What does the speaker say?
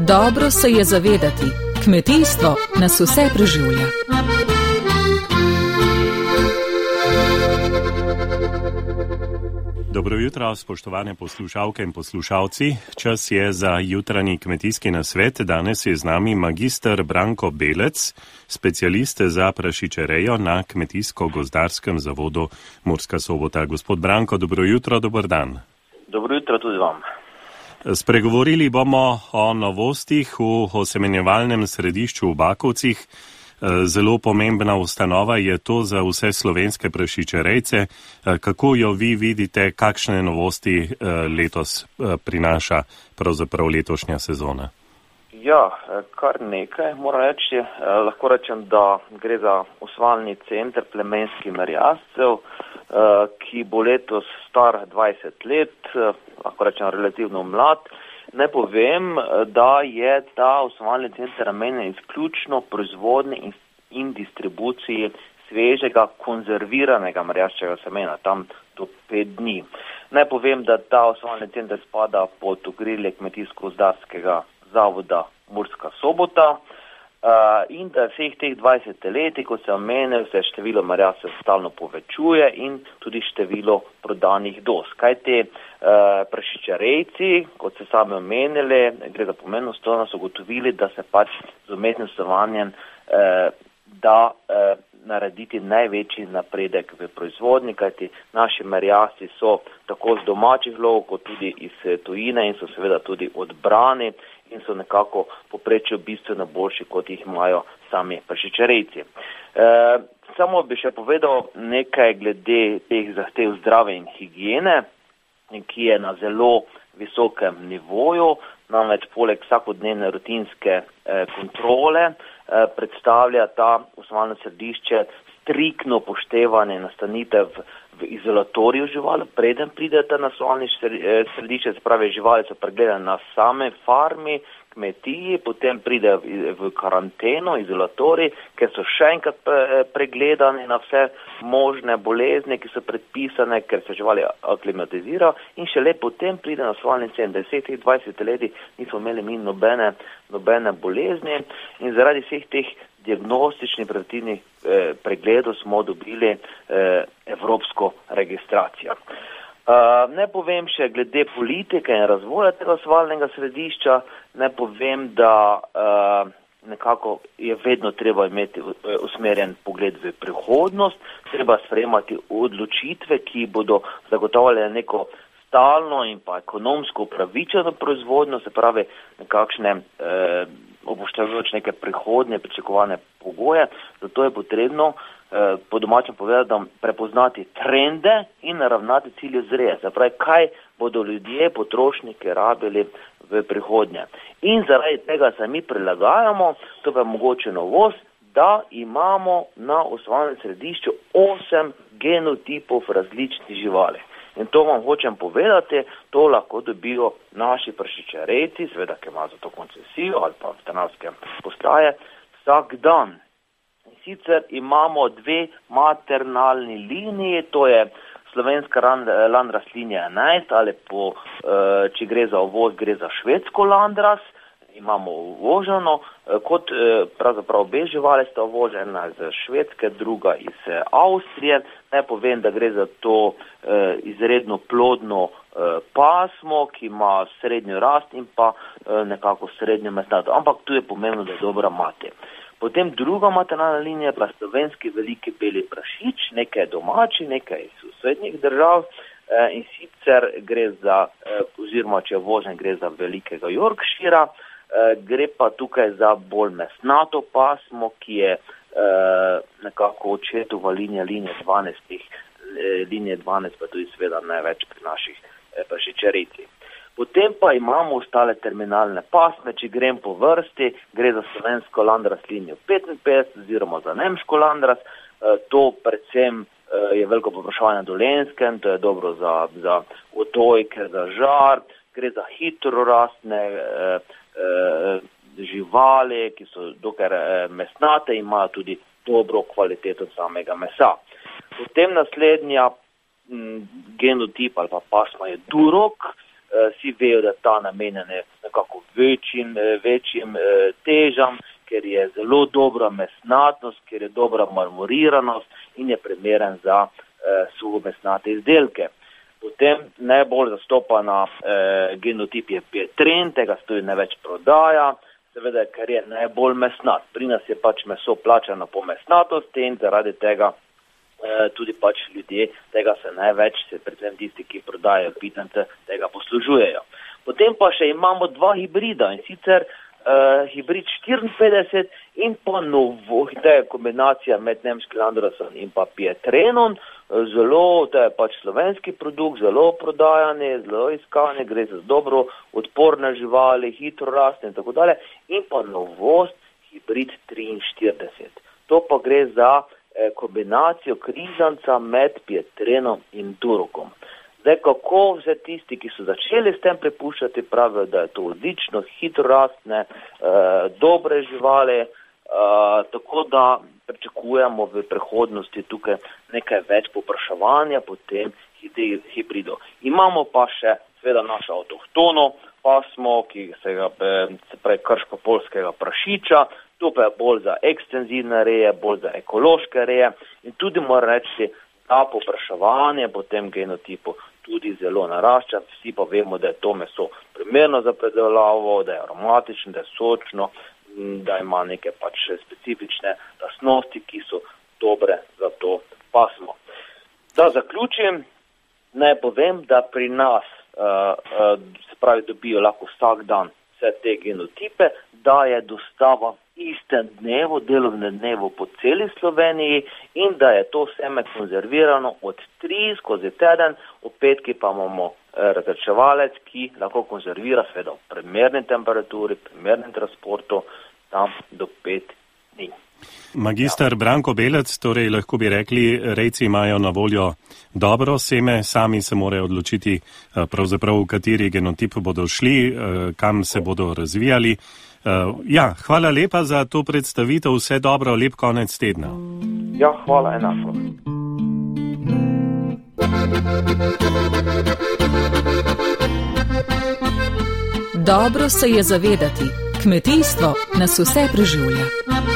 Dobro se je zavedati, kmetijstvo nas vse preživlja. Dobro jutro, spoštovane poslušalke in poslušalci. Čas je za jutranji kmetijski nasvet. Danes je z nami magister Branko Belec, specialist za prašičerejo na Kmetijsko-gozdarskem zavodu Murska Sobota. Gospod Branko, dobro jutro, dober dan. Dobro jutro tudi vam. Spregovorili bomo o novostih v osemenjevalnem središču v Bakovcih. Zelo pomembna ustanova je to za vse slovenske prašičerejce. Kako jo vi vidite, kakšne novosti letos prinaša pravzaprav letošnja sezona? Ja, kar nekaj moram reči. Lahko rečem, da gre za osvalni center plemenskih merjascev, ki bo letos star 20 let, lahko rečem relativno mlad. Naj povem, da je ta osvalni center namenjen izključno proizvodnji in distribuciji svežega konzerviranega merjaščega semena, tam do 5 dni. Naj povem, da ta osvalni center spada pod okrilje Kmetijsko-gozdarskega zavoda Murska Sobota in da vseh teh 20 letih, ko se omenil, se število merjascev stalno povečuje in tudi število prodanih doz. Kaj te prašičerejci, kot se sami omenili, gre za pomembnost, to nas ugotovili, da se pač z umetnim stovanjem da narediti največji napredek v proizvodnji, kajti naši merjasci so tako z domačih lov, kot tudi iz tujine in so seveda tudi odbrani in so nekako poprečju bistveno boljši, kot jih imajo sami prašičerejci. Samo bi še povedal nekaj glede teh zahtev zdrave in higiene, ki je na zelo visokem nivoju, namreč poleg vsakodnevne rutinske kontrole predstavlja ta osvalno središče striktno upoštevanje nastanitev v izolatoriju živali, preden pridete na osvalno središče, se pravi živali so pregledane na same farmi, kmetiji, potem pride v karanteno, izolatorij, ker so še enkrat pregledani na vse možne bolezni, ki so predpisane, ker se živali aklimatizira in šele potem pride na osvalni center. Vseh teh 20 leti nismo imeli mi nobene bolezni in zaradi vseh teh diagnostičnih preventivnih pregledov smo dobili evropsko registracijo. Ne povem še glede politike in razvoja tega osvalnega središča, ne povem, da nekako je vedno treba imeti usmerjen pogled v prihodnost, treba sprejemati odločitve, ki bodo zagotavljale neko stalno in pa ekonomsko upravičeno proizvodnjo, se pravi nekakšne upoštevajoč neke prihodnje pričakovane pogoje, zato je potrebno po domačem povedati, da prepoznati trende in naravnati cilje zreje. Se pravi, kaj bodo ljudje, potrošniki rabili v prihodnje. In zaradi tega se mi prilagajamo, to pa je mogoče novost, da imamo na osvalnem središču 8 genotipov različnih živali. In to vam hočem povedati, to lahko dobijo naši prašičerejci, seveda, ki imajo za to koncesijo ali pa veterinarske postaje, vsak dan. In sicer imamo 2 maternalni liniji, to je slovenska Landras linija 11 ali če gre za uvoz, gre za švedsko Landras, imamo uvoženo, kot pravzaprav obe živali sta uvožena iz Švedske, druga iz Avstrije. Naj povem, da gre za to izredno plodno pasmo, ki ima srednjo rast in pa nekako srednjo mesnato. Ampak tu je pomembno, da je dobra mati. Potem druga maternalna linija pa slovenski veliki beli prašič, nekaj domači, nekaj iz sosednjih držav in sicer gre za, oziroma če je uvožen, gre za velikega Yorkshira. Gre pa tukaj za bolj mesnato pasmo, ki je nekako očetova linija 12, linije 12 pa tudi seveda največ pri naših prašičerejcih. Potem pa imamo ostale terminalne pasme, če grem po vrsti, gre za slovensko Landras linijo 55 oziroma za nemško Landras. To predvsem je veliko povpraševanje na Dolenjskem, to je dobro za odojke, za žar, gre za hitro rastne živali, ki so dokaj mesnate in imajo tudi dobro kvaliteto samega mesa. Potem naslednja genotip ali pa pasma je Duroc. Vsi vejo, da ta namenjen nekako večjim težam, ker je zelo dobra mesnatnost, ker je dobra marmoriranost in je primeren za suhomesnate izdelke. Potem najbolj zastopana genotip je Pietren, tega se tudi največ prodaja, seveda, ker je najbolj mesnat. Pri nas je pač meso plačano po mesnatosti in zaradi tega tudi pač ljudje tega se največ, predvsem tisti, ki prodajajo pitance, tega poslužujejo. Potem pa še imamo dva hibrida in sicer hibrid 54 in pa novo, to je kombinacija med nemškim Landrasom in pa Pietrenom, zelo, to je pač slovenski produkt, zelo prodajani, zelo iskani, gre za dobro odporne živali, hitro raste in tako dalje, in pa novost hibrid 43. To pa gre za kombinacijo krizanca med Pietrenom in Durokom. Zdaj, kako vse tisti, ki so začeli s tem prepuščati, pravijo, da je to odlično, hitro rastne, dobre živali, tako da pričakujemo v prihodnosti tukaj nekaj več povpraševanja po tem hibridu. Imamo pa še seveda našo avtohtono pasmo, ki se pravi krško-poljskega prašiča, to pa je bolj za ekstenzivne reje, bolj za ekološke reje in tudi moram reči, da povpraševanje po tem genotipu tudi zelo narašča. Vsi pa vemo, da je to meso primerno za predelavo, da je aromatično, da je sočno, da ima neke pač specifične lastnosti, ki so dobre za to pasmo. Da zaključim, naj povem, da pri nas se pravi dobijo lahko vsak dan vse te genotipe, da je dostava istem dnevu, delovnem dnevu po celi Sloveniji in da je to seme konzervirano od 3 skozi teden, v petki pa imamo razrečevalec, ki lahko konzervira seveda v primerni temperaturi, primernem transportu tam do 5 dni. Magister Branko Belec, torej lahko bi rekli, rejci imajo na voljo dobro seme, sami se morajo odločiti pravzaprav, v kateri genotip bodo šli, kam se bodo razvijali. Ja, hvala lepa za to predstavitev, vse dobro, lep konec tedna. Ja, hvala enako. Dobro se je zavedati, kmetijstvo nas vse preživlja.